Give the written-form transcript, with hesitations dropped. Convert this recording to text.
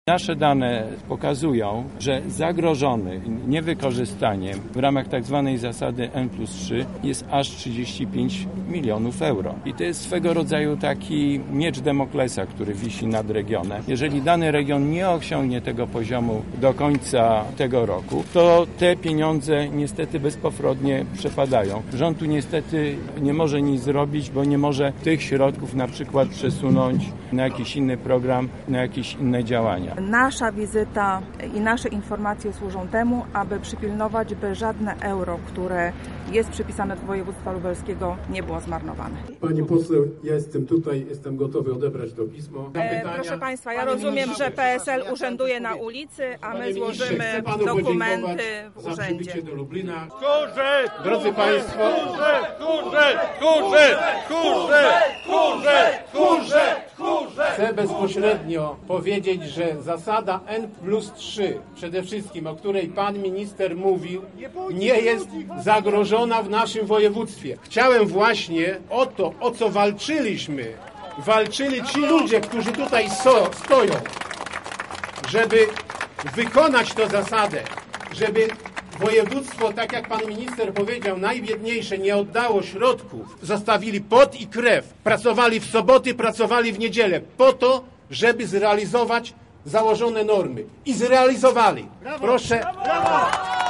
Nasze dane pokazują, że zagrożony niewykorzystaniem w ramach tzw. zasady N+3 jest aż 35 milionów euro. I to jest swego rodzaju taki miecz Damoklesa, który wisi nad regionem. Jeżeli dany region nie osiągnie tego poziomu do końca tego roku, to te pieniądze niestety bezpowrotnie przepadają. Rząd tu niestety nie może nic zrobić, bo nie może tych środków na przykład przesunąć na jakiś inny program, na jakieś inne działania. Nasza wizyta i nasze informacje służą temu, aby przypilnować, by żadne euro, które jest przypisane do województwa lubelskiego, nie było zmarnowane. Pani poseł, ja jestem tutaj, jestem gotowy odebrać to pismo. Proszę Państwa, ja rozumiem, że PSL urzęduje na ulicy, a my złożymy dokumenty w urzędzie. Drodzy Państwo, chcę bezpośrednio powiedzieć, że zasada N+3, przede wszystkim, o której Pan Minister mówił, nie jest zagrożona w naszym województwie. Chciałem właśnie o to, o co walczyli ci ludzie, którzy tutaj stoją, żeby wykonać tę zasadę, żeby województwo, tak jak Pan Minister powiedział, najbiedniejsze nie oddało środków, zostawili pot i krew, pracowali w soboty, pracowali w niedzielę, po to, żeby zrealizować założone normy. I zrealizowali. Proszę.